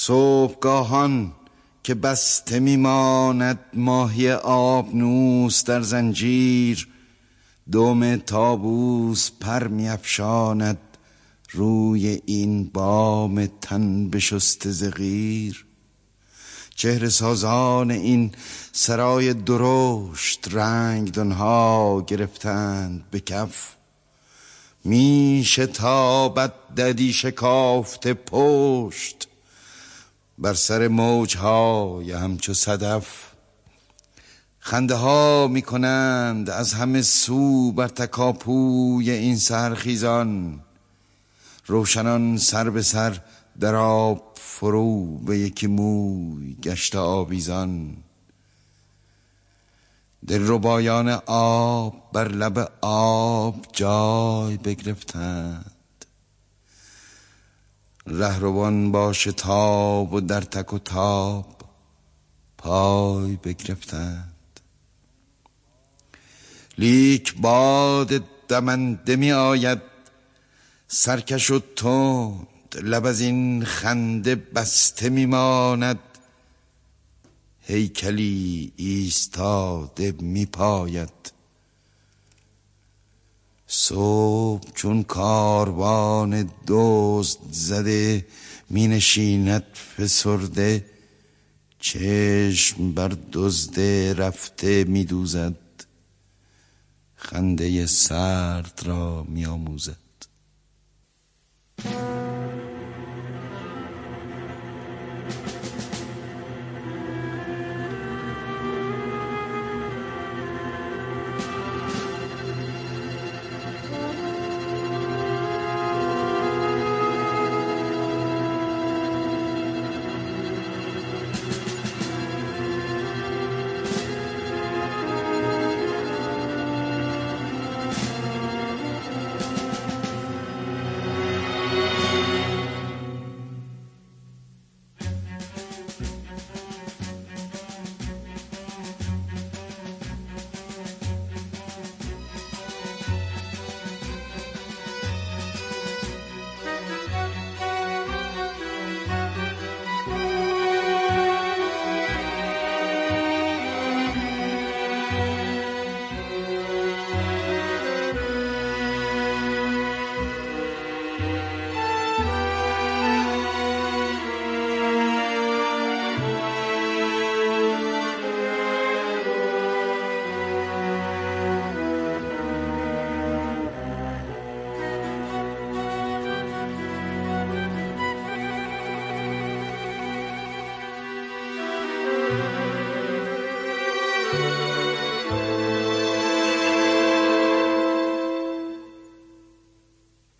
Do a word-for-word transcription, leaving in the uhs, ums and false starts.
صبحگاهان که بسته میماند ماهی آبنوس در زنجیر، دم طاووس پر میافشاند روی این بام تن بشسته ز قیر. چهره سازان این سرای درشت رنگ دنها گرفتند به کف. می شتابد ددی شکافته پشت بر سر موجهای همچو صدف. خنده ها می کنند از همه سو بر تکاپوی این سحرخیزان. روشنان سر به سر در آب فرو به یکی موی گشت آویزان. دلربایان آب بر لب آب جای بگرفتند، رهروان با شتاب و در تک و تاب پای بگرفتند. لیک باد دمنده می آید سرکش و تند، لب از این خنده بسته می ماند. هیکلی ایستاده می پاید. صبح چون کاروان دزد زده می نشیند فسرده. چشم بر دزد رفته می دوزد، خنده سرد را می آموزد.